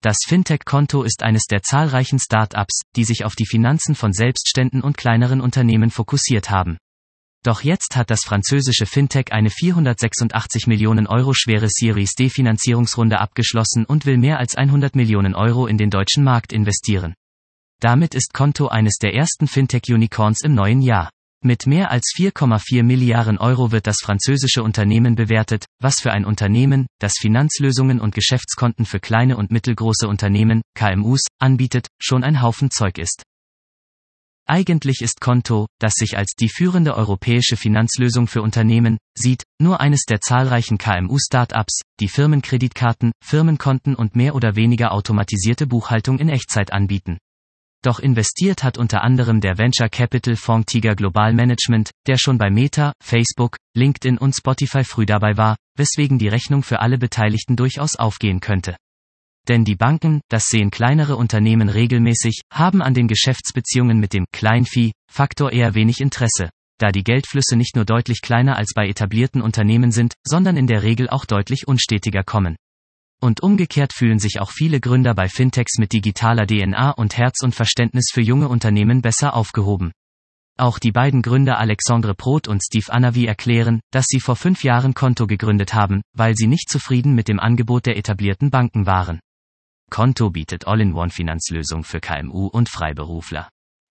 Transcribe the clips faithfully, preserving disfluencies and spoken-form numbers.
Das Fintech-Konto ist eines der zahlreichen Start-ups, die sich auf die Finanzen von Selbstständen und kleineren Unternehmen fokussiert haben. Doch jetzt hat das französische Fintech eine vierhundertsechsundachtzig Millionen Euro schwere Series D-Finanzierungsrunde abgeschlossen und will mehr als hundert Millionen Euro in den deutschen Markt investieren. Damit ist Konto eines der ersten Fintech-Unicorns im neuen Jahr. Mit mehr als vier Komma vier Milliarden Euro wird das französische Unternehmen bewertet, was für ein Unternehmen, das Finanzlösungen und Geschäftskonten für kleine und mittelgroße Unternehmen, K M Us, anbietet, schon ein Haufen Zeug ist. Eigentlich ist Konto, das sich als die führende europäische Finanzlösung für Unternehmen sieht, nur eines der zahlreichen K M U-Startups, die Firmenkreditkarten, Firmenkonten und mehr oder weniger automatisierte Buchhaltung in Echtzeit anbieten. Doch investiert hat unter anderem der Venture Capital Fonds Tiger Global Management, der schon bei Meta, Facebook, LinkedIn und Spotify früh dabei war, weswegen die Rechnung für alle Beteiligten durchaus aufgehen könnte. Denn die Banken, das sehen kleinere Unternehmen regelmäßig, haben an den Geschäftsbeziehungen mit dem Kleinvieh-Faktor eher wenig Interesse, da die Geldflüsse nicht nur deutlich kleiner als bei etablierten Unternehmen sind, sondern in der Regel auch deutlich unstetiger kommen. Und umgekehrt fühlen sich auch viele Gründer bei Fintechs mit digitaler D N A und Herz und Verständnis für junge Unternehmen besser aufgehoben. Auch die beiden Gründer Alexandre Proth und Steve Anavi erklären, dass sie vor fünf Jahren Konto gegründet haben, weil sie nicht zufrieden mit dem Angebot der etablierten Banken waren. Konto bietet All-in-One-Finanzlösung für K M U und Freiberufler.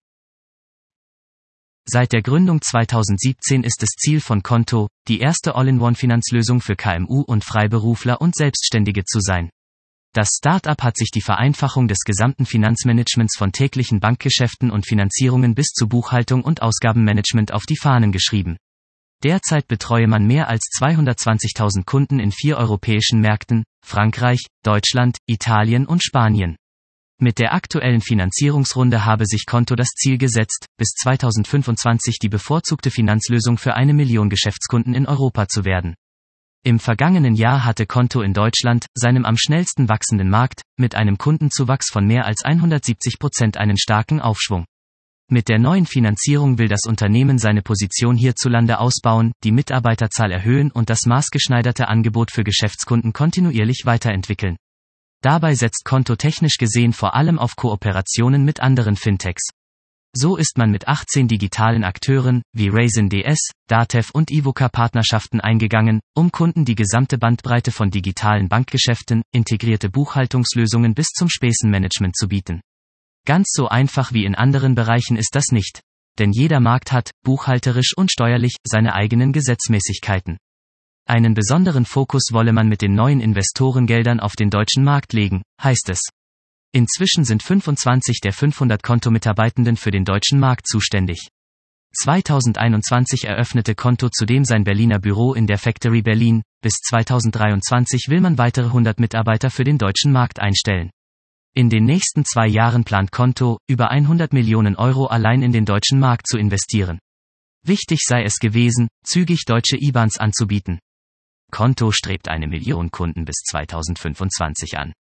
Seit der Gründung zweitausendsiebzehn ist es Ziel von Konto, die erste All-in-One-Finanzlösung für K M U und Freiberufler und Selbstständige zu sein. Das Start-up hat sich die Vereinfachung des gesamten Finanzmanagements von täglichen Bankgeschäften und Finanzierungen bis zu Buchhaltung und Ausgabenmanagement auf die Fahnen geschrieben. Derzeit betreue man mehr als zweihundertzwanzigtausend Kunden in vier europäischen Märkten, Frankreich, Deutschland, Italien und Spanien. Mit der aktuellen Finanzierungsrunde habe sich Konto das Ziel gesetzt, bis zweitausendfünfundzwanzig die bevorzugte Finanzlösung für eine Million Geschäftskunden in Europa zu werden. Im vergangenen Jahr hatte Konto in Deutschland, seinem am schnellsten wachsenden Markt, mit einem Kundenzuwachs von mehr als hundertsiebzig Prozent einen starken Aufschwung. Mit der neuen Finanzierung will das Unternehmen seine Position hierzulande ausbauen, die Mitarbeiterzahl erhöhen und das maßgeschneiderte Angebot für Geschäftskunden kontinuierlich weiterentwickeln. Dabei setzt Konto technisch gesehen vor allem auf Kooperationen mit anderen Fintechs. So ist man mit achtzehn digitalen Akteuren, wie Raisin D S, Datev und Ivoca Partnerschaften eingegangen, um Kunden die gesamte Bandbreite von digitalen Bankgeschäften, integrierte Buchhaltungslösungen bis zum Spesenmanagement zu bieten. Ganz so einfach wie in anderen Bereichen ist das nicht. Denn jeder Markt hat, buchhalterisch und steuerlich, seine eigenen Gesetzmäßigkeiten. Einen besonderen Fokus wolle man mit den neuen Investorengeldern auf den deutschen Markt legen, heißt es. Inzwischen sind fünfundzwanzig der fünfhundert Kontomitarbeitenden für den deutschen Markt zuständig. zweitausendeinundzwanzig eröffnete Konto zudem sein Berliner Büro in der Factory Berlin, bis zweitausenddreiundzwanzig will man weitere hundert Mitarbeiter für den deutschen Markt einstellen. In den nächsten zwei Jahren plant Konto, über hundert Millionen Euro allein in den deutschen Markt zu investieren. Wichtig sei es gewesen, zügig deutsche I B A Ns anzubieten. Konto strebt eine Million Kunden bis zweitausendfünfundzwanzig an.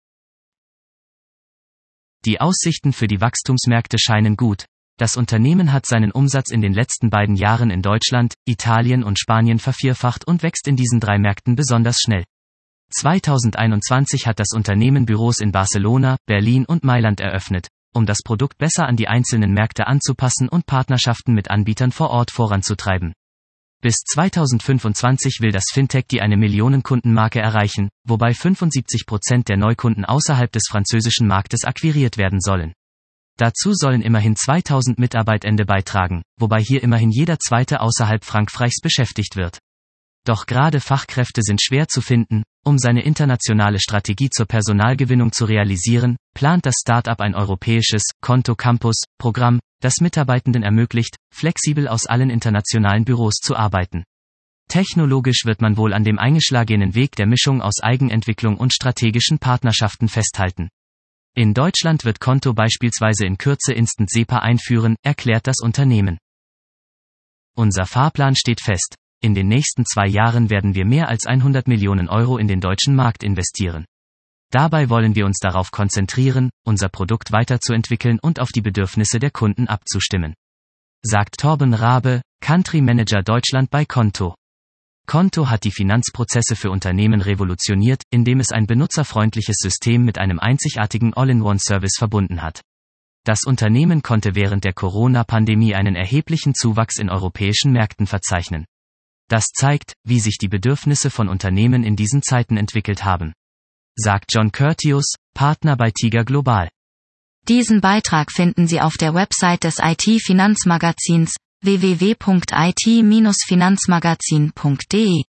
Die Aussichten für die Wachstumsmärkte scheinen gut. Das Unternehmen hat seinen Umsatz in den letzten beiden Jahren in Deutschland, Italien und Spanien vervierfacht und wächst in diesen drei Märkten besonders schnell. zweitausendeinundzwanzig hat das Unternehmen Büros in Barcelona, Berlin und Mailand eröffnet, um das Produkt besser an die einzelnen Märkte anzupassen und Partnerschaften mit Anbietern vor Ort voranzutreiben. Bis zweitausendfünfundzwanzig will das Fintech die eine Millionen-Kunden-Marke erreichen, wobei fünfundsiebzig Prozent der Neukunden außerhalb des französischen Marktes akquiriert werden sollen. Dazu sollen immerhin zweitausend Mitarbeitende beitragen, wobei hier immerhin jeder zweite außerhalb Frankreichs beschäftigt wird. Doch gerade Fachkräfte sind schwer zu finden. Um seine internationale Strategie zur Personalgewinnung zu realisieren, plant das Start-up ein europäisches Konto Campus Programm, das Mitarbeitenden ermöglicht, flexibel aus allen internationalen Büros zu arbeiten. Technologisch wird man wohl an dem eingeschlagenen Weg der Mischung aus Eigenentwicklung und strategischen Partnerschaften festhalten. In Deutschland wird Konto beispielsweise in Kürze Instant SEPA einführen, erklärt das Unternehmen. Unser Fahrplan steht fest. In den nächsten zwei Jahren werden wir mehr als hundert Millionen Euro in den deutschen Markt investieren. Dabei wollen wir uns darauf konzentrieren, unser Produkt weiterzuentwickeln und auf die Bedürfnisse der Kunden abzustimmen. Sagt Torben Rabe, Country Manager Deutschland bei Konto. Konto hat die Finanzprozesse für Unternehmen revolutioniert, indem es ein benutzerfreundliches System mit einem einzigartigen All-in-One-Service verbunden hat. Das Unternehmen konnte während der Corona-Pandemie einen erheblichen Zuwachs in europäischen Märkten verzeichnen. Das zeigt, wie sich die Bedürfnisse von Unternehmen in diesen Zeiten entwickelt haben, sagt John Curtius, Partner bei Tiger Global. Diesen Beitrag finden Sie auf der Website des I T-Finanzmagazins w w w punkt i t Bindestrich finanzmagazin punkt d e.